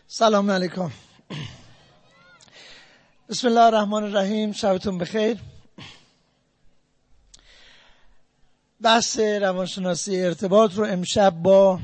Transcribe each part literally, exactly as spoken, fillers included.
سلام علیکم. بسم الله الرحمن الرحیم. شبتون بخیر. بحث روانشناسی ارتباط رو امشب با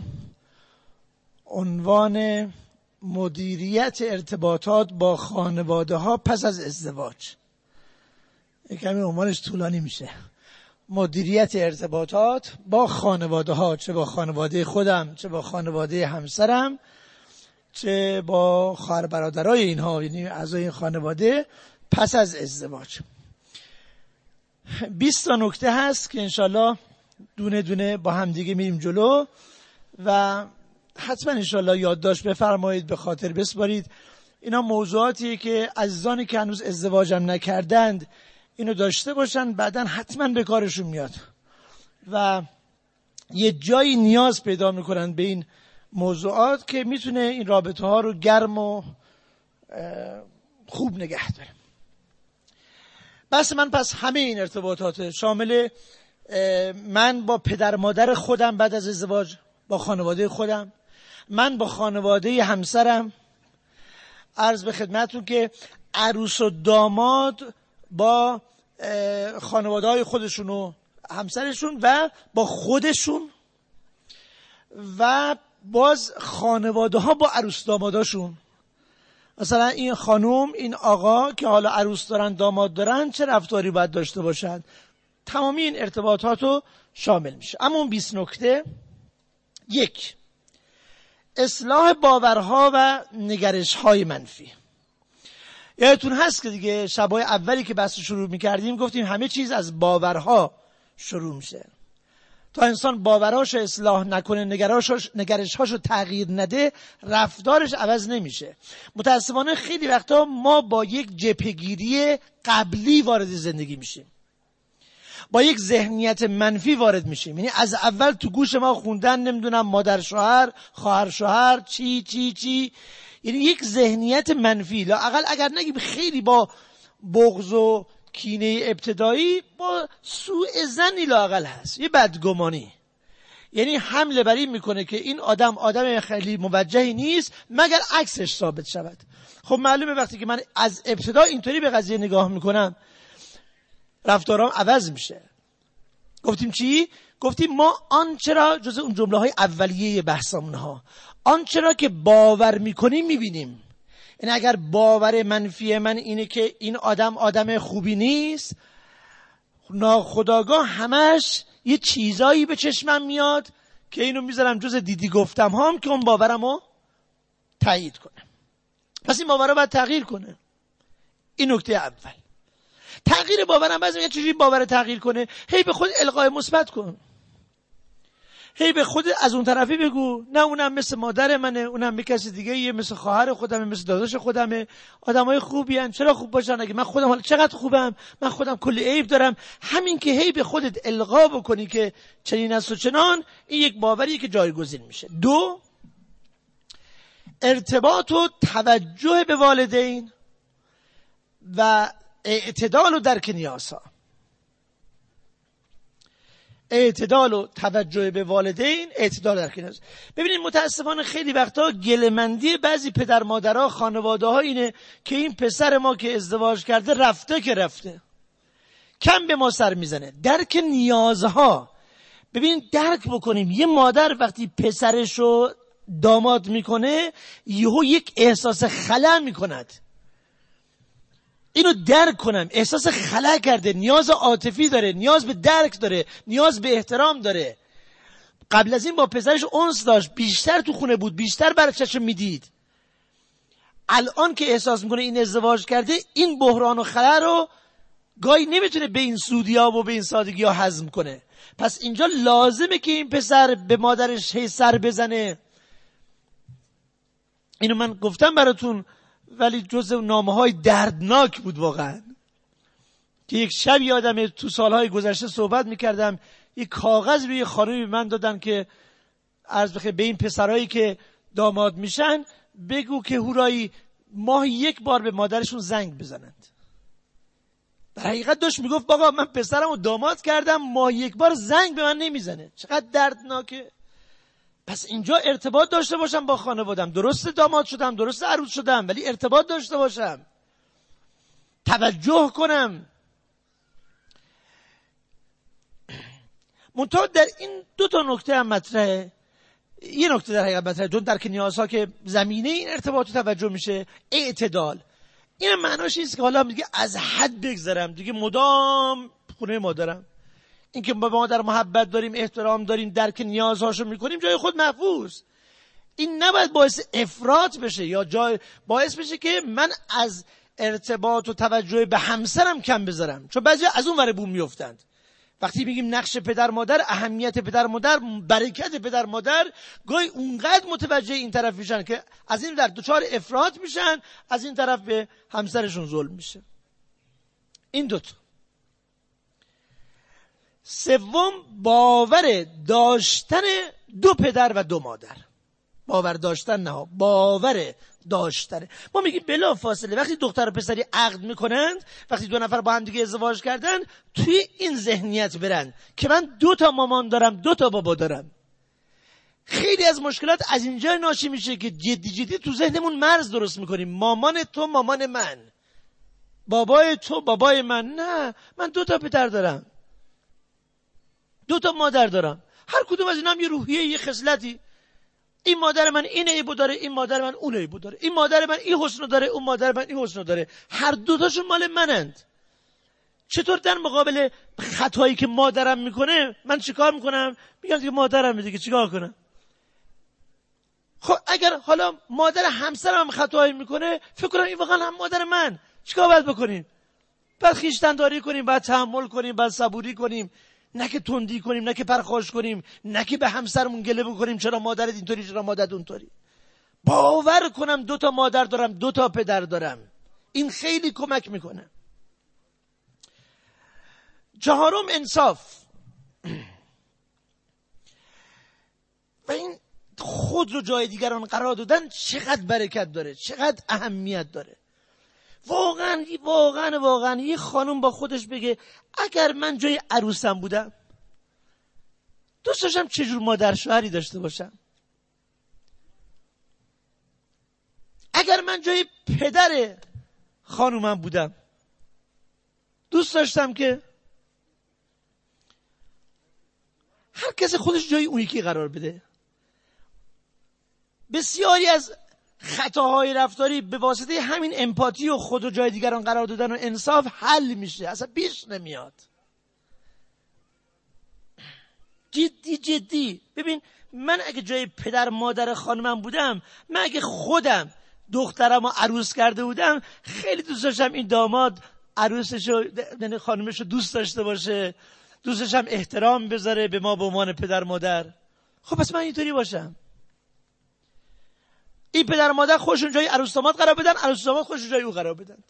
عنوان مدیریت ارتباطات با خانواده ها پس از ازدواج، کمی عنوانش طولانی میشه، مدیریت ارتباطات با خانواده ها، چه با خانواده خودم، چه با خانواده همسرم، چه با خواهر برادرای اینها، یعنی اعضای این خانواده پس از ازدواج. بیست تا نکته هست که انشالله دونه دونه با هم دیگه میریم جلو و حتما انشالله یادداشت بفرمایید، به خاطر بسپارید. اینا موضوعاتیه که عزیزانی که هنوز ازدواجم نکردند اینو داشته باشن، بعدن حتما به کارشون میاد و یه جایی نیاز پیدا میکنن به این موضوعات که میتونه این رابطه ها رو گرم و خوب نگه داره. بس من پس همه این ارتباطات شامل من با پدر مادر خودم بعد از ازدواج، با خانواده خودم، من با خانواده همسرم، عرض به خدمتون که عروس و داماد با خانواده های خودشون و همسرشون و با خودشون، و باز خانواده ها با عروس داماداشون. مثلا این خانوم، این آقا که حالا عروس دارن داماد دارن چه رفتاری باید داشته باشن. تمامی این ارتباطات رو شامل میشه. اما اون بیست نکته: یک، اصلاح باورها و نگرش‌های منفی. یادتون هست که دیگه شبای اولی که بحث شروع میکردیم گفتیم همه چیز از باورها شروع میشه. تا انسان باورهاشو اصلاح نکنه، نگرش‌هاشو تغییر نده، رفتارش عوض نمیشه. متاسفانه خیلی وقتا ما با یک جبهه‌گیری قبلی وارد زندگی میشیم، با یک ذهنیت منفی وارد میشیم. یعنی از اول تو گوش ما خوندن نمیدونم مادر شوهر، خواهر شوهر، چی چی چی، یعنی یک ذهنیت منفی. لااقل اگر نگیم خیلی با بغض و کینه ابتدایی، با سوء ظنی لااقل هست، یه بدگمانی. یعنی حمله بر این میکنه که این آدم آدم خیلی موجهی نیست مگر عکسش ثابت شود. خب معلومه وقتی که من از ابتدا اینطوری به قضیه نگاه میکنم رفتارام عوض میشه. گفتیم چی؟ گفتیم ما آنچه را جز اون جمله های اولیه بحثمون ها، آنچه را که باور میکنیم میبینیم. این اگر باور منفی من اینه که این آدم آدم خوبی نیست، ناخودآگاه همش یه چیزایی به چشمم میاد که اینو میذارم جز دیدی گفتم هام که اون باورمو تایید کنه. پس این باور رو باید تغییر کنه. این نکته اول. تغییر باورم بعضی میگن چجوری باور تغییر کنه؟ هی به خود القای مثبت کن، هی به خود از اون طرفی بگو نه اونم مثل مادر منه، اونم به کسی دیگه یه، مثل خواهر خودمه، مثل داداش خودمه، آدمای خوبی ان، چرا خوب باشن اگه من خودم حالا چقدر خوبم، من خودم کلی عیب دارم. همین که هی به خودت القا بکنی که چنین است و چنان، این یک باوریه که جایگزین میشه. دو، ارتباط و توجه به والدین و اعتدال و درک نیازها. اعتدال و توجه به والدین، اعتدال در کنار. ببینید متاسفانه خیلی وقتا گله‌مندی بعضی پدر مادرها، خانواده ها اینه که این پسر ما که ازدواج کرده رفته که رفته، کم به ما سر میزنه. درک نیازها. ببین درک بکنیم، یه مادر وقتی پسرشو داماد میکنه یهو یک احساس خلأ میکند. اینو درک کنم، احساس خلأ کرده، نیاز عاطفی داره، نیاز به درک داره، نیاز به احترام داره. قبل از این با پسرش انس داشت، بیشتر تو خونه بود، بیشتر برچشو میدید. الان که احساس میکنه این ازدواج کرده، این بحران و خلأ رو گاهی نمیتونه به این سودی‌ها و به این سادگی‌ها هضم کنه. پس اینجا لازمه که این پسر به مادرش هی سر بزنه. اینو من گفتم براتون، ولی جزء نامه‌های دردناک بود واقعا. که یک شب یادمه تو سالهای گذشته صحبت میکردم، یک کاغذ روی خانمی من دادن که عرض بخیر به این پسرایی که داماد میشن بگو که هورایی ماه یک بار به مادرشون زنگ بزنند. در حقیقت داشت میگفت بابا من پسرمو داماد کردم، ماه یک بار زنگ به من نمیزنه. چقدر دردناکه. پس اینجا ارتباط داشته باشم با خانوادم. درست داماد شدم، درست عروس شدم، ولی ارتباط داشته باشم، توجه کنم. منتها در این دو تا نکته هم مطرحه. یه نکته در حقیقت مطرحه، چون درک نیازها که زمینه این ارتباط توجه میشه، اعتدال. این معناش نیست که حالا دیگه از حد بگذرم، دیگه مدام خونه مادرم. این که با مادر محبت داریم، احترام داریم، درک نیازهاشو میکنیم، جای خود محفوظ. این نباید باعث افراط بشه یا جای باعث بشه که من از ارتباط و توجه به همسرم کم بذارم، چون بعضی از اون ور بوم میافتند. وقتی میگیم نقش پدر مادر، اهمیت پدر مادر، برکت پدر مادر، گاهی اونقدر متوجه این طرف میشن که از این در دچار افراط میشن، از این طرف به همسرشون ظلم میشه. این دوتا. سوم، باور داشتن دو پدر و دو مادر. باور داشتن نه، باور داشتن. ما میگیم بلا فاصله وقتی دختر و پسری عقد میکنند، وقتی دو نفر با هم دیگه ازدواج کردن، توی این ذهنیت برن که من دو تا مامان دارم، دو تا بابا دارم. خیلی از مشکلات از اینجا ناشی میشه که جدی جدی تو ذهنمون مرز درست میکنیم. مامان تو مامان من، بابای تو بابای من. نه، من دو تا پدر دارم، دو تا مادر دارم. هر کدوم از اینا هم یه روحیه، یه خصلتی. این مادر من این عیبو داره، این مادر من اون عیبو داره، این مادر من این حسنو داره، اون مادر من این حسنو داره. هر دو تاشون مال منند. چطور در مقابل خطایی که مادرم میکنه من چیکار میکنم؟ میگم دیگه مادرم دیگه چیکار کنم؟ خب اگر حالا مادر همسرم خطایی میکنه، فکر کنم این واقعا هم مادر من، چیکار باید بکنیم؟ بعد خویشتن‌داری کنیم، بعد تحمل کنیم، بعد صبوری کنیم، نه که تندی کنیم، نه که پرخاش کنیم، نه که به همسرمون گله بکنیم چرا مادرت اینطوری، چرا مادرت اونطوری. باور کنم دو تا مادر دارم، دو تا پدر دارم. این خیلی کمک میکنه. چهارم، انصاف. و این خود رو جای دیگران قرار دادن چقدر برکت داره، چقدر اهمیت داره. واقعا واقعا واقعا یه خانم با خودش بگه اگر من جای عروسم بودم دوست داشتم چجور مادر شوهری داشته باشم. اگر من جای پدر خانومم بودم دوست داشتم که هر کسی خودش جای اون یکی قرار بده. بسیاری از خطاهای رفتاری به واسطه همین امپاتی و خود و جای دیگران قرار دادن و انصاف حل میشه، اصلا پیش نمیاد. جدی جدی ببین، من اگه جای پدر مادر خانمم بودم، من اگه خودم دخترم رو عروس کرده بودم، خیلی دوست داشتم این داماد عروسشو، یعنی خانمشو دوست داشته باشه، دوست داشتم احترام بذاره به ما به عنوان پدر مادر. خب پس من اینطوری باشم. این پدر مادر خودشون جای عروس داماد قرار بدن، عروس داماد خودشون جای او قرار بدن.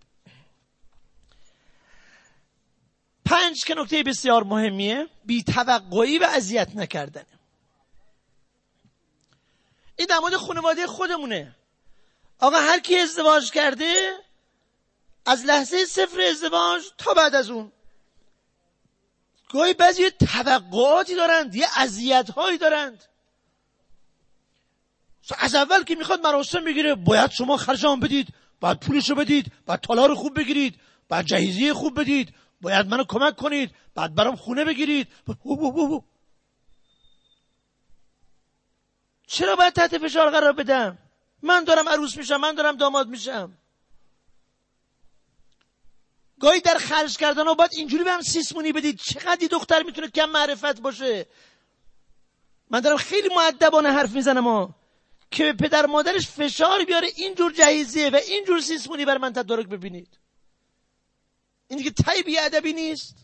پنج که نکته بسیار مهمیه، بی توقعی و اذیت نکردن. این در مورد خانواده خودمونه. آقا هر کی ازدواج کرده، از لحظه صفر ازدواج تا بعد از اون گاهی بعضی توقعاتی دارند، یه اذیت‌هایی دارند. از اول که میخواد مراسم بگیره، باید شما خرج آن بدید، باید پولشو بدید، باید تالار خوب بگیرید، باید جهیزیه خوب بدید، باید منو کمک کنید، باید برام خونه بگیرید. چرا باید تحت فشار قرار بدم؟ من دارم عروس میشم، من دارم داماد میشم. گاهی در خرج کردن و باید اینجوری به هم سیسمونی بدید. چقدر دختر میتونه کم معرفت باشه؟ من دارم خیلی مؤدبانه حرف میزنم ها، که به پدر مادرش فشار بیاره اینجور جهیزیه و اینجور سیسمونی بر من تدارک ببینید. این دیگه تی بی ادبی نیست؟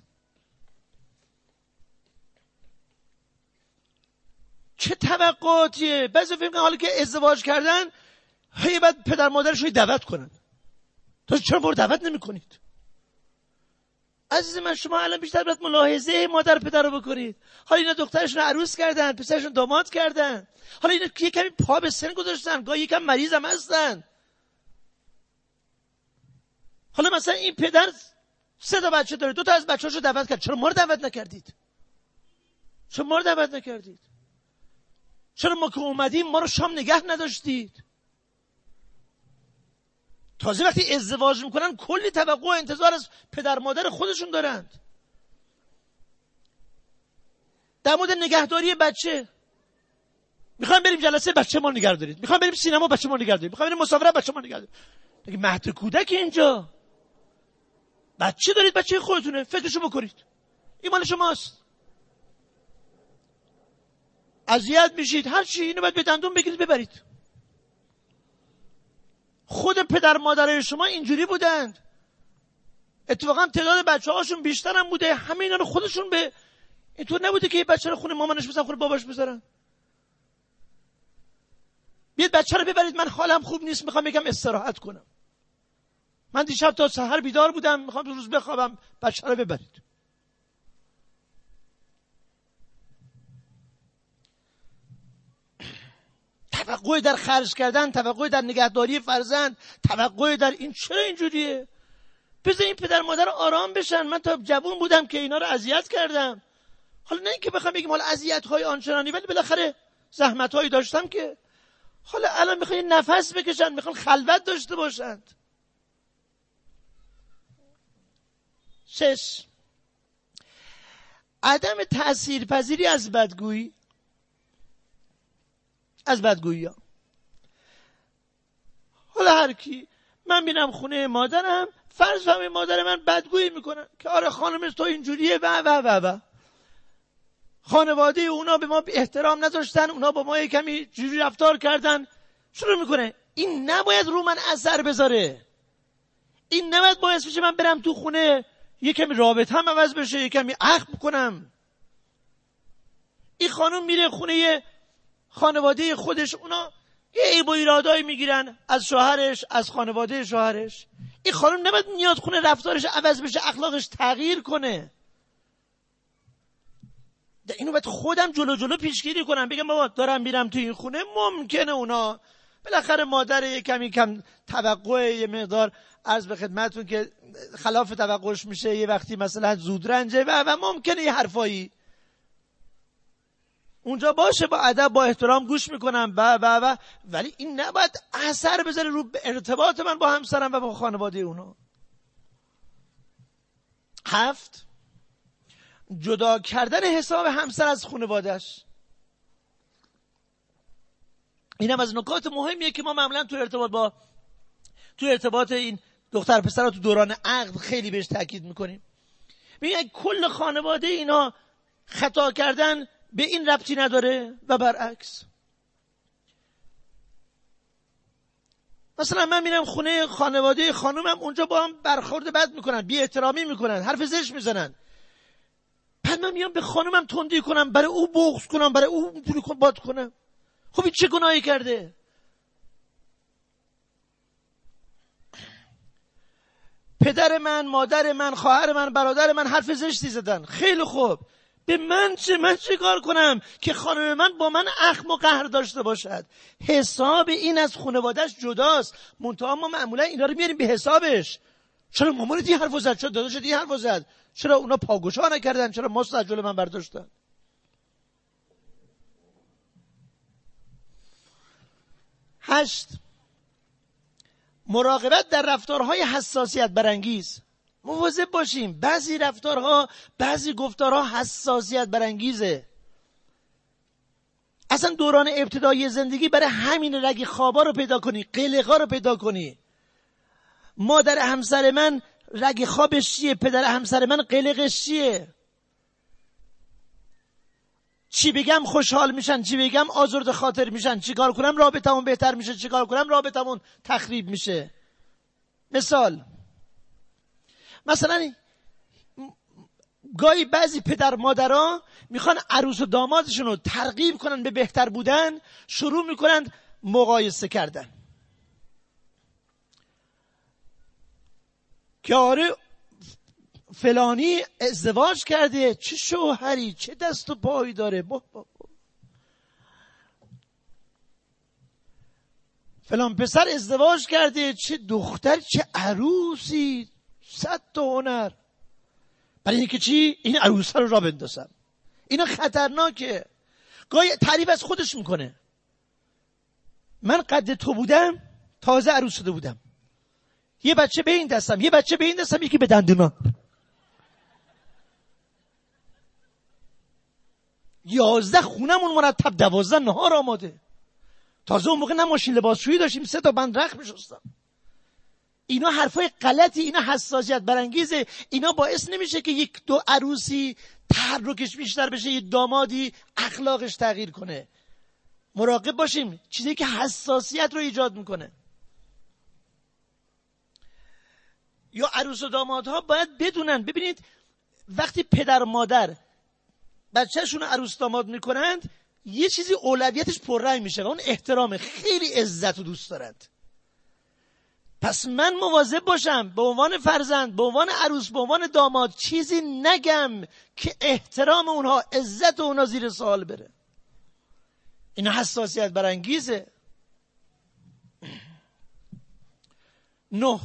چه توقعاتیه؟ بعضی فکر کنن حالا که ازدواج کردن هی بعد پدر مادرش رو دعوت کنن. تو چرا برو دعوت نمی کنید؟ عزیز من، شما الان بیشتر باید ملاحظه مادر پدر رو بکنید. حالا اینا دخترشون عروس کردن، پسرشون داماد کردن، حالا اینا یه کمی پا به سن گذاشتن، گاهی یکم مریض هم هستن. حالا مثلا این پدر سه تا بچه داره، دو تا از بچه‌هاشو دعوت کرد، چرا ما رو دعوت نکردید؟ چرا ما رو دعوت نکردید؟ چرا ما که اومدیم ما رو شام نگه نداشتید؟ تازه وقتی ازدواج میکنن کلی توقع و انتظار از پدر مادر خودشون دارند. در مورد نگهداری بچه، میخوایم بریم جلسه بچه ما نگه دارید، میخوایم بریم سینما بچه ما نگه دارید، میخوایم بریم مسافرت بچه ما نگه دارید. میگه مهد کودک اینجا بچه دارید، بچه خودتونه، فکرشو بکنید، این مال شماست. اذیت میشید هر چی، اینو باید به دندون بگیرید ببرید. خود پدر مادرای شما اینجوری بودند، اتفاقا تعداد بچه هاشون بیشتر هم بوده، همه اینا رو خودشون به اینطور نبوده که یه بچه رو خونه مامانش بزن خونه باباش بذارن. بیاید بچه رو ببرید، من حالم خوب نیست میخوام یکم استراحت کنم، من دیشب تا سحر بیدار بودم میخوام روز بخوابم، بچه رو ببرید. توقع در خرج کردن، توقع در نگهداری فرزند، توقع در این، چرا اینجوریه؟ بذار این پدر مادر آرام بشن. من تا جوون بودم که اینا رو اذیت کردم، حالا نه اینکه بخوام بگیم حالا اذیت‌های آنچنانی، ولی بالاخره زحمت‌هایی داشتم که حالا الان میخوان نفس بکشن، میخوان خلوت داشته باشند. شش، عدم تأثیرپذیری از بدگویی از بدگویی ها. حالا هر کی من بینم خونه مادرم، فرض کنم مادر من بدگویی میکنن که آره خانم تو اینجوریه و و و و خانواده اونا به ما احترام نذاشتن، اونا با ما کمی جوری رفتار کردن، شروع میکنه. این نباید رو من اثر بذاره، این نباید باعث بشه من برم تو خونه یه کمی رابطه هم عوض بشه، یه کمی اخم کنم. این خانم میره خونه خانواده خودش، اونا یه عیب و ایرادایی میگیرن از شوهرش، از خانواده شوهرش. این خانم نباید میاد خونه رفتارش عوض بشه، اخلاقش تغییر کنه. اینو باید خودم جلو جلو پیشگیری کنم، بگم بابا دارم میرم تو این خونه، ممکنه اونا بالاخره مادر یه کمی کم توقع یه مقدار عرض به خدمتتون که خلاف توقعش میشه، یه وقتی مثلا زود رنجه و و ممکنه یه حرفایی اونجا باشه، با ادب با احترام گوش میکنم و و و ولی این نباید اثر بذاره رو ارتباط من با همسرم و با خانواده اونا. هفت، جدا کردن حساب همسر از خانواده‌اش. اینم از نکات مهمیه که ما معمولا تو ارتباط با تو ارتباط این دختر پسرها تو دوران عقد خیلی بهش تاکید میکنیم. میگن کل خانواده اینا خطا کردن به این ربطی نداره و برعکس. مثلا من میرم خونه خانواده خانومم، اونجا با هم برخورد بد میکنن، بی احترامی میکنن، حرف زشت میزنن، بعد من میام به خانومم تندی کنم، برای او بغض کنم، برای او اینجوری کن باد کنم. خب این چه گناهی کرده؟ پدر من، مادر من، خواهر من، برادر من حرف زشتی زدن، خیلی خوب، به من چه؟ من چه کار کنم که خانم من با من اخم و قهر داشته باشد؟ حساب این از خانواده‌اش جداست، منتها ما معمولا اینا رو میاریم به حسابش. چرا مامانت این حرفو زد؟ چرا داداشت این حرفو زد؟ چرا اونا پاگوشا نکردن؟ چرا ماست از جلوی من برداشتن؟ هشت، مراقبت در رفتارهای حساسیت برانگیز. مواظب باشیم، بعضی رفتارها، بعضی گفتارها حساسیت برانگیزه. اصلا دوران ابتدایی زندگی برای همین رگ خوابا رو پیدا کنی، قلقا رو پیدا کنی. مادر همسر من رگ خوابش چیه؟ پدر همسر من قلقش چیه؟ چی بگم خوشحال میشن، چی بگم آزرده خاطر میشن، چی کار کنم رابطمون بهتر میشه، چی کار کنم رابطمون تخریب میشه. مثال، مثلا گاهی بعضی پدر مادرها میخوان عروس و دامادشون رو ترغیب کنن به بهتر بودن، شروع میکنن مقایسه کردن که آره فلانی ازدواج کرده، چه شوهری، چه دست و پایی داره، با با با. فلان پسر ازدواج کرده، چه دختر، چه عروسی، صد تا هنر. برای اینکه چی؟ این عروسه رو را بندازم. اینا خطرناکه. گاهی تعریف از خودش میکنه. من قد تو بودم تازه عروس شده بودم، یه بچه به این دستم، یه بچه به این دستم، یکی به دندونا. یازده خونمون مرتب، دوازده نهار آماده. تازه اون موقع نه ماشین لباسشویی داشتیم، سه تا بند رخت میشستم. اینا حرفای غلطی، اینا حساسیت برانگیزه. اینا باعث نمیشه که یک دو عروسی تحرکش بیشتر بشه، یک دامادی اخلاقش تغییر کنه. مراقب باشیم چیزی که حساسیت رو ایجاد میکنه. یا عروس و دامادها باید بدونن. ببینید وقتی پدر و مادر بچه‌شون عروس داماد میکنند، یه چیزی اولویتش پررنگ میشه و اون احترام. خیلی عزت و دوست دارند. پس من مواظب باشم به عنوان فرزند، به عنوان عروس، به عنوان داماد چیزی نگم که احترام اونها، عزت اونها زیر سوال بره. این حساسیت برانگیزه. نه،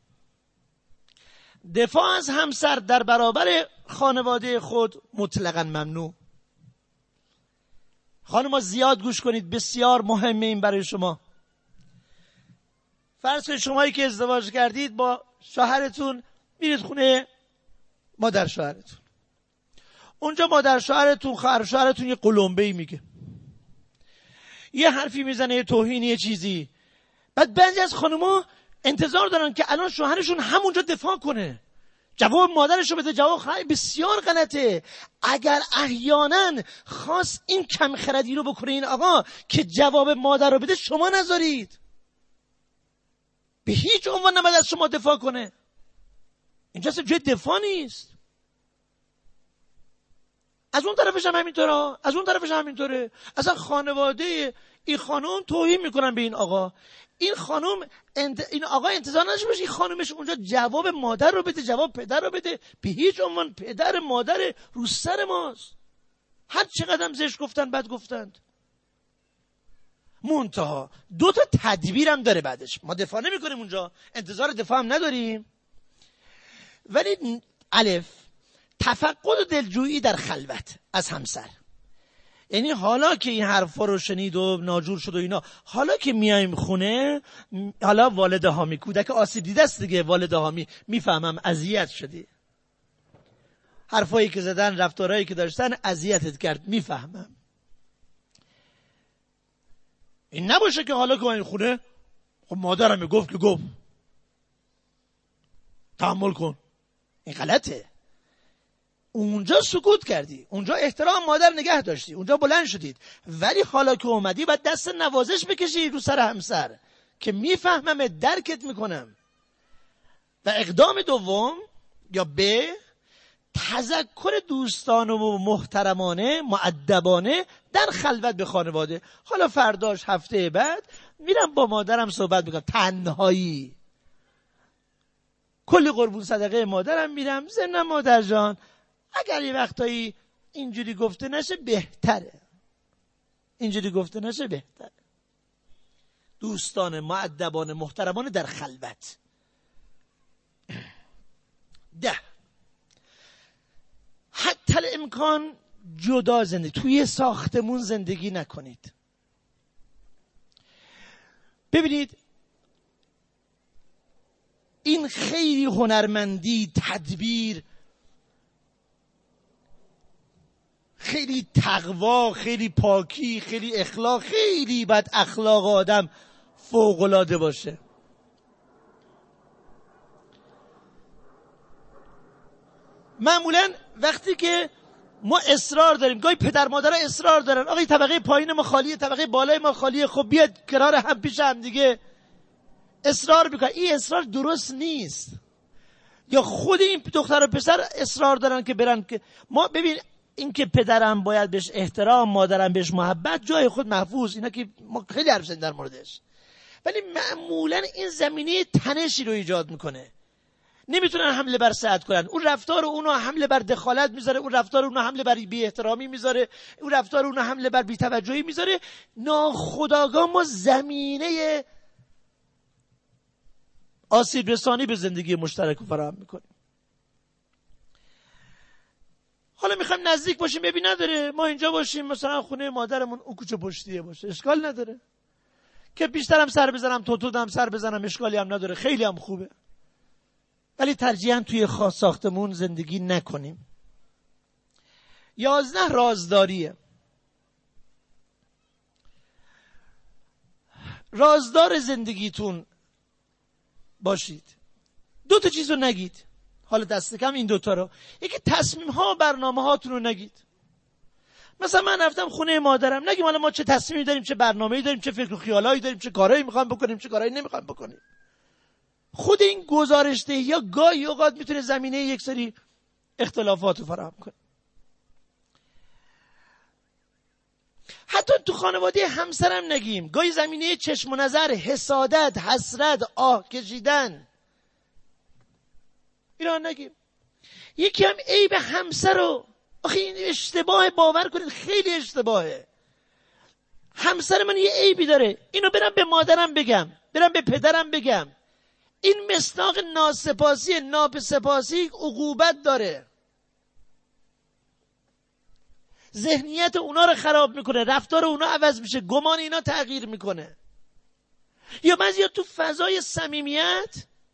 دفاع از همسر در برابر خانواده خود مطلقاً ممنوع. خانم‌ها زیاد گوش کنید، بسیار مهمه این برای شما. فرض کنید شمایی که ازدواج کردید با شوهرتون، میرید خونه مادر شوهرتون. اونجا مادر شوهرتون، خواهر شوهرتون یه قلمبه‌ای میگه، یه حرفی میزنه، یه توهین، یه چیزی. بعد بعضی از خانم‌ها انتظار دارن که الان شوهرشون همونجا دفاع کنه، جواب مادرش رو بده. جواب خیلی بسیار غلطه. اگر احیانا خواست این کم خردی رو بکنه این آقا که جواب مادر رو بده، شما نذارید. به هیچ عنوان نباید از شما دفاع کنه. اینجا اصلا جای دفاع نیست. از اون طرفش هم همینطوره، از اون طرفش هم همینطوره. اصلا خانواده این خانم توهین میکنن به این آقا. این خانم انت... این آقا انتظار نداشته باشه این خانمش اونجا جواب مادر رو بده، جواب پدر رو بده. به هیچ عنوان پدر مادر رو سر ماست. هر چقدر زشت گفتن، بد گفتند. منتها دو تا تدبیرم داره بعدش. ما دفاع نمی کنیم اونجا، انتظار دفاع هم نداریم. ولی الف، تفقد و دلجویی در خلوت از همسر. یعنی حالا که این حرفا رو شنید و ناجور شد و اینا، حالا که میایم خونه، حالا والده هامی، کودک آسیب دیده است دیگه، والده هامی میفهمم اذیت شدی، حرفایی که زدن، رفتارهایی که داشتن اذیتت کرد، میفهمم. این نباشه که حالا که این خونه، خب مادرم گفت که گفت، تحمل کن. این غلطه. اونجا سکوت کردی، اونجا احترام مادر نگه داشتی، اونجا بلند شدید. ولی حالا که اومدی باید دست نوازش بکشی رو سر همسر که میفهمم، درکت میکنم. و اقدام دوم یا ب، تذکر دوستانه و محترمانه، مؤدبانه در خلوت به خانواده. حالا فرداش، هفته بعد میرم با مادرم صحبت میکنم، تنهایی، کلی قربون صدقه مادرم میرم. ضمن مادر جان اگر یه وقتایی اینجوری گفته نشه بهتره، اینجوری گفته نشه بهتره. دوستان مؤدبانه محترمانه در خلوت. ده، حتی الامکان جدا زندگی، توی ساختمون زندگی نکنید. ببینید این خیلی هنرمندی، تدبیر، خیلی تقوا، خیلی پاکی، خیلی اخلاق، خیلی باید اخلاق آدم فوق‌العاده باشه. معمولا وقتی که ما اصرار داریم، گاهی پدر مادر اصرار دارن، آقا طبقه پایین ما خالیه، طبقه بالای ما خالیه، خب بیاد کنار هم پیش هم دیگه، اصرار میکنن. این اصرار درست نیست. یا خود این دختر و پسر اصرار دارن که برن. که ما ببین، این که پدرم باید بهش احترام، مادرم بهش محبت، جای خود محفوظ، اینا که ما خیلی حرف زدیم در موردش. ولی معمولا این زمینه تنشی رو ایجاد میکنه. نمیتونن حمله بر سعد کنن. اون رفتار اونو حمله بر دخالت میذاره، اون رفتار اونو حمله بر بی احترامی میذاره، اون رفتار اونو حمله بر بی توجهی میذاره. ناخودآگاه ما زمینه آسیب رسانی به زندگی مشترک رو فراهم میکنیم. حالا میخوایم نزدیک باشیم، ببین نداره ما اینجا باشیم، مثلا خونه مادرمون اون کوچه پشتیه باشه، اشکال نداره. که بیشترم سر بزنم، توتودم سر بزنم، اشکالی هم نداره، خیلی هم خوبه. ولی ترجیحاً توی خاص ساختمون زندگی نکنیم. یازده، رازداریه. رازدار زندگیتون باشید. دو تا چیز رو نگید. حالا دست کم این دوتا رو. یکی تصمیم ها و برنامه هاتون رو نگید. مثلا من رفتم خونه مادرم، نگیم حالا ما چه تصمیمی داریم، چه برنامه‌ای داریم، چه فکر و خیالایی داریم، چه کارایی میخوایم بکنیم، چه کارایی نمیخوایم بکنیم. خود این گزارش دهی یا گاهی اوقات میتونه زمینه یک سری اختلافات رو فراهم کنه. حتی تو خانواده همسرم نگیم، گاهی زمینه چشم و نظر، حسادت، حسرت، آه کشیدن، اینا نگیم. یکی هم عیب همسر رو، آخه این اشتباه، باور کنید خیلی اشتباهه. همسر من یه عیبی داره، اینو برم به مادرم بگم، برم به پدرم بگم، این مصداق ناسپاسی، ناپسپاسی، عقوبت داره، ذهنیت اونا رو خراب میکنه، رفتار اونا عوض میشه، گمان اینا تغییر میکنه. یا بعضیا تو فضای صمیمیت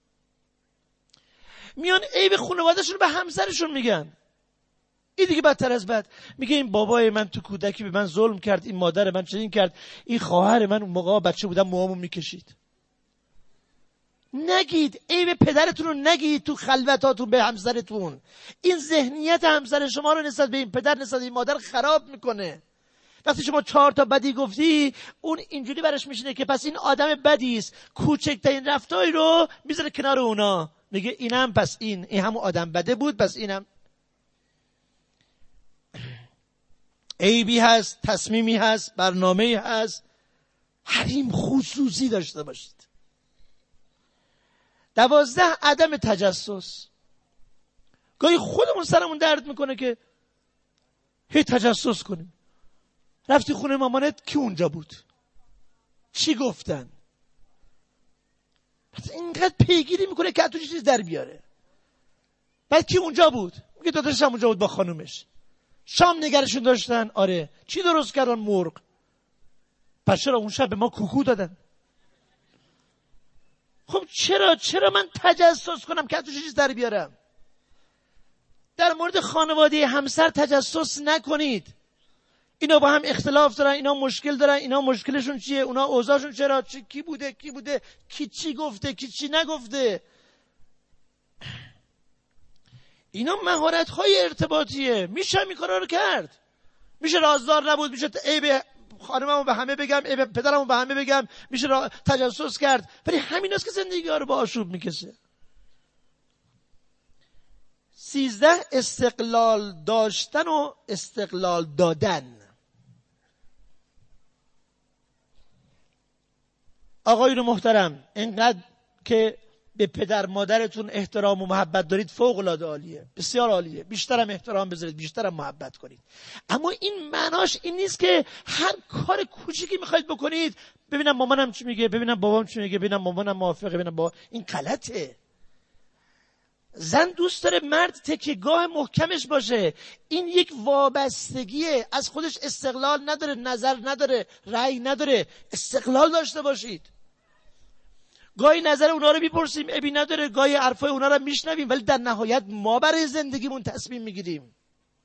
میان عیب خانواده‌شون رو به همسرشون میگن. این دیگه بدتر از بد. میگه این بابای من تو کودکی به من ظلم کرد، این مادر من چنین کرد، این خواهر من اون موقع بچه بودم موامو میکشید. نگید عیب پدرتون رو، نگید تو خلوتاتون به همسرتون. این ذهنیت همسر شما رو نسبت به این پدر، نسبت به این مادر خراب میکنه. وقتی شما چهار تا بدی گفتی، اون اینجوری برش میشینه که پس این آدم بدی است، کوچکترین رفتاری رو میذاره کنار اونا، میگه اینم پس این این همون آدم بده بود، پس اینم عیبی هست، تصمیمی هست، برنامه‌ای هست. حریم خصوصی داشته باشید. دوازده، عدم تجسس. گاهی خودمون سرمون درد میکنه که هی تجسس کنیم. رفتی خونه مامانت، کی اونجا بود؟ چی گفتن؟ پس اینقدر پیگیری میکنه که تو چیز در بیاره. بعد کی اونجا بود؟ میگه داداشش هم اونجا بود با خانومش. شام نگرشون داشتن. آره. چی درست کردن؟ مرغ. پس چرا اون شب به ما کوکو دادن؟ خب چرا چرا من تجسس کنم که تو چیز در بیارم؟ در مورد خانواده همسر تجسس نکنید. اینا با هم اختلاف دارن، اینا مشکل دارن، اینا مشکلشون چیه، اونا اوضاعشون چرا، چی کی بوده کی بوده کی چی گفته کی چی نگفته. اینا مهارت‌های ارتباطیه. میشه این کارا رو کرد. میشه رازدار نبود، میشه عیب خانممو به همه بگم، عیب پدرمو به همه بگم، میشه را... تجسس کرد. ولی همیناست که زندگی ها رو با آشوب میکشه. سیزده، استقلال داشتن و استقلال دادن. آقایون محترم، اینقدر که به پدر مادرتون احترام و محبت دارید فوق العاده عالیه، بسیار عالیه، بیشترم احترام بذارید، بیشترم محبت کنید. اما این معناش این نیست که هر کار کوچیکی میخواید بکنید ببینم مامانم چی میگه، ببینم بابام چی میگه، ببینم مامانم موافقه، ببینم بابا. این غلطه. زن دوست داره مرد تکیه‌گاه محکمش باشه. این یک وابستگیه، از خودش استقلال نداره، نظر نداره، رأی نداره. استقلال داشته باشید. گاهی نظر اونا رو میپرسیم، ابی نداره، گاهی حرفای اونا رو میشنویم، ولی در نهایت ما برای زندگیمون تصمیم میگیریم.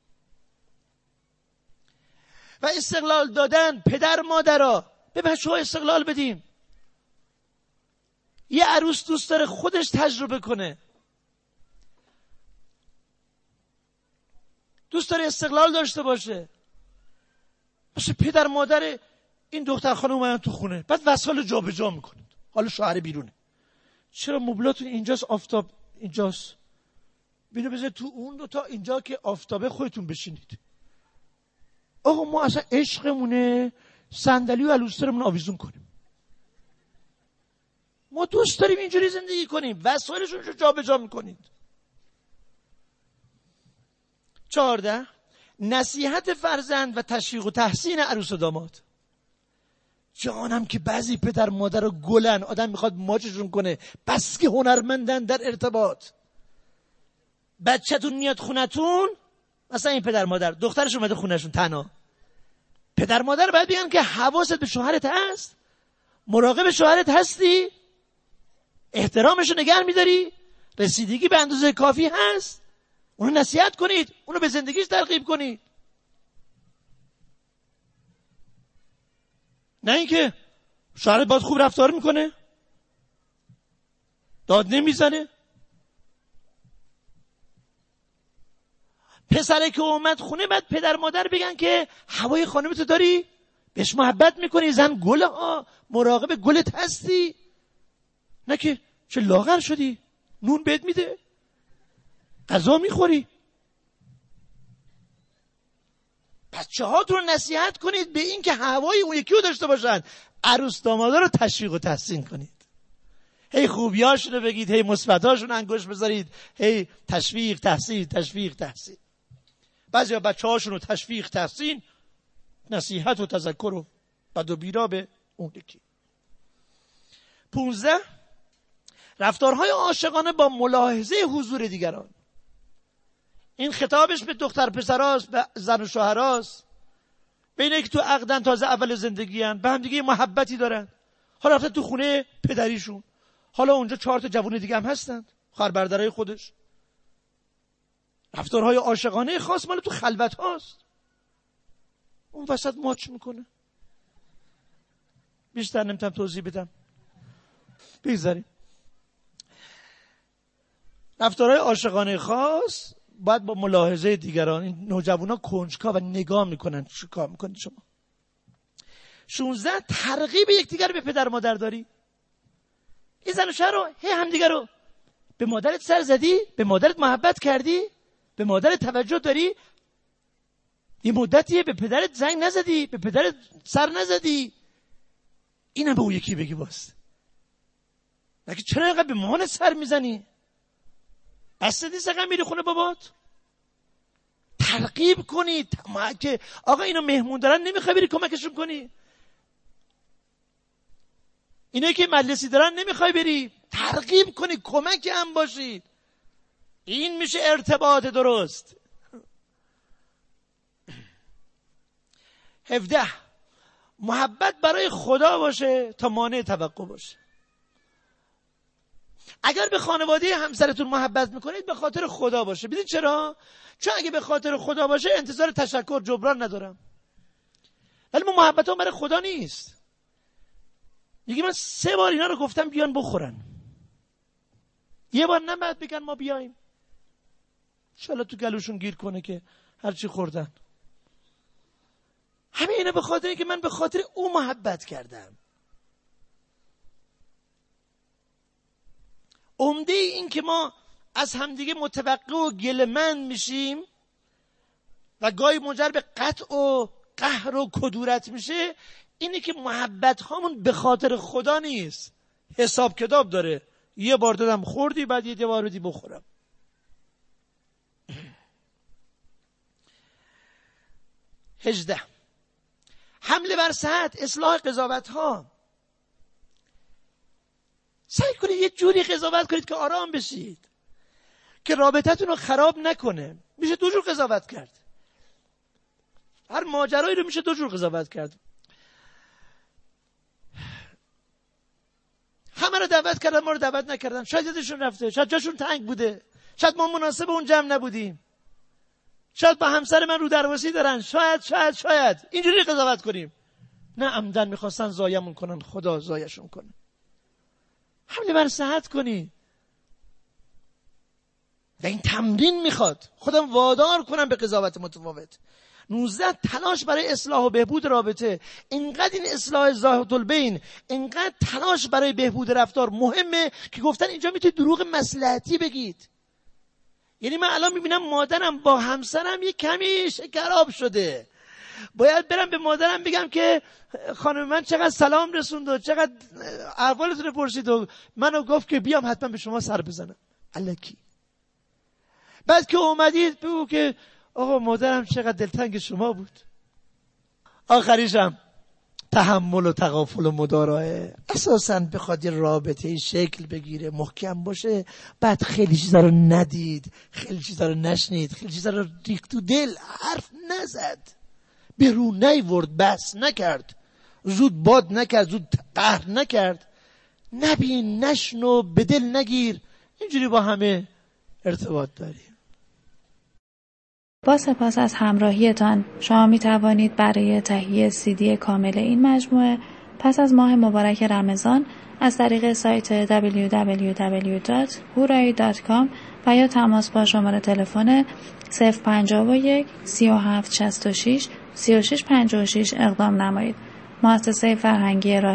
و استقلال دادن، پدر مادرها به بچه‌ها استقلال بدیم. یه عروس دوست داره خودش تجربه کنه، دوست داره استقلال داشته باشه. باشه پدر مادر این دختر خانم اومدن تو خونه، بعد وسایل جابجا میکنه. حالا شوهر بیرونه، چرا مبلاتون اینجاست، آفتاب اینجاست، بینو بذار تو اون دو تا اینجا که آفتابه خودتون بشینید. آقا ما اصلا عشقمونه صندلی و الوسترمون آویزون کنیم. ما دوست داریم اینجوری زندگی کنیم، وسایلشون رو جابجا میکنید. چهارده، نصیحت فرزند و تشویق و تحسین عروس و داماد. جانم که بعضی پدر مادر رو گلن، آدم میخواد ماچشون کنه، بس که هنرمندن در ارتباط. بچه‌تون میاد خونتون، مثلا این پدر مادر دخترش اومده خونهشون تنها، پدر مادر باید بگن که حواست به شوهرت هست، مراقب شوهرت هستی، احترامشو نگه میداری، رسیدگی به اندازه کافی هست، اونو نصیحت کنید، اونو به زندگیش ترغیب کنید. نه اینکه شوهرت باید خوب رفتار میکنه، داد نمیزنه. پسره که اومد خونه بعد پدر مادر بگن که هوای خانمتو داری؟ بهش محبت میکنی؟ زن گله ها، مراقب گلت هستی؟ نه که چه لاغر شدی، نون بهت میده، غذا میخوری. بچه هاتون رو نصیحت کنید به این که هوای اون یکی رو داشته باشن. عروس دامادا رو تشویق و تحسین کنید، هی خوبیاشون رو بگید، هی مثبتاشون انگوش بذارید، هی تشویق تحسین تشویق تحسین. بعضیا بچه هاشون رو تشویق تحسین، نصیحت و تذکر و بد و بیرا به اون یکی. پونزده، رفتارهای عاشقانه با ملاحظه حضور دیگران. این خطابش به دختر پسراست، به زن و شوهراست، به اینه که تو عقدن، تازه اول زندگی هن، به هم دیگه محبتی دارن. حالا رفتن تو خونه پدریشون، حالا اونجا چهار تا جوون دیگه هم هستن، خواهر برادرای خودش. رفتارهای عاشقانه خاص مال تو خلوت هاست، اون وسط ماچ میکنه. بیشتر نمیتونم توضیح بدم، بگذاریم. رفتارهای عاشقانه خاص باید با ملاحظه دیگران. این نوجوانا کنجکاو و نگاه میکنن چه کار میکنید شما. شانزده، ترغیب یکدیگر به پدر مادر داری. این زن و شوهر رو هی همدیگر رو، به مادرت سر زدی، به مادرت محبت کردی، به مادرت توجه داری، این مدتیه به پدرت زنگ نزدی، به پدرت سر نزدی، اینم به اون یکی بگی باز. لکه چرا اینقدر به مامانت سر میزنی؟ بسته نیست اقام میری خونه بابات؟ ترغیب کنی که آقا اینو مهمون دارن، نمیخوای بری کمکشون کنی؟ اینه که مجلسی دارن نمیخوای بری؟ ترغیب کنی، کمک هم باشید. این میشه ارتباط درست. هفده، محبت برای خدا باشه تا مانع توقع باشه. اگر به خانواده همسرتون محبت میکنید به خاطر خدا باشه. بدید چرا؟ چون اگه به خاطر خدا باشه انتظار تشکر جبران ندارم. ولی ما محبت هم برای خدا نیست. میگه من سه بار اینا رو گفتم بیان بخورن، یه بار نباید بگن ما بیایم، انشالله تو گلوشون گیر کنه که هرچی خوردن. همه اینا به خاطر اینکه من به خاطر او محبت کردم. عمده این که ما از همدیگه متوقع و گله‌مند میشیم و گاهی منجر به قطع و قهر و کدورت میشه، اینه که محبت هامون به خاطر خدا نیست، حساب کتاب داره. یه بار دادم خوردی، بعد یه بار بدی بخورم. هجده، حمله بر صحت، اصلاح قضاوت ها. سعی کنید یه جوری قضاوت کنید که آرام بشید، که رابطتون رو خراب نکنه. میشه دو جور قضاوت کرد، هر ماجرایی رو میشه دو جور قضاوت کرد. همه رو دعوت کردن، ما رو دعوت نکردن، شاید یادشون رفته، شاید جاشون تنگ بوده، شاید ما مناسب اون جمع نبودیم، شاید با همسر من رو درواسی دارن، شاید شاید شاید اینجوری قضاوت کنیم. نه، عمدن میخواستن زایمون کنن، خدا زایشون کنه. حمله بر صحت کنی و این تمرین میخواد. خودم وادار کنم به قضاوت متفاوت. نوزده، تلاش برای اصلاح و بهبود رابطه. اینقدر این اصلاح ذات البین، اینقدر تلاش برای بهبود رفتار مهمه که گفتن اینجا میتونید دروغ مصلحتی بگید. یعنی من الان میبینم مادرم با همسرم یه کمی شکراب شده، باید برم به مادرم بگم که خانم من چقدر سلام رسوند و چقدر احوالتون پرسید و منو گفت که بیام حتما به شما سر بزنم. الکی. بعد که اومدید بگو که آقا مادرم چقدر دلتنگ شما بود. آخریشم تحمل و تغافل و مداراه. اساساً بخواد یه رابطه شکل بگیره، محکم باشه، بعد خیلی چیزا رو ندید، خیلی چیزا رو نشنید، خیلی چیزا رو ریخت تو دل، حرف نزد، به رو نیورد، بس نکرد، زود باد نکرد، زود قهر نکرد، نبین، نشنو، به دل نگیر. اینجوری با همه ارتباط داریم. با سپاس از همراهیتان. شما می توانید برای تهیه سی دی کامل این مجموعه پس از ماه مبارک رمضان از طریق سایت دبلیو دبلیو دبلیو دات هورایی دات کام و یا تماس با شماره تلفن صفر پنجاه و یک سی و هفت شصت و شش سی و شش پنجاه و شش اقدام نمایید. مؤسسه فرهنگی راه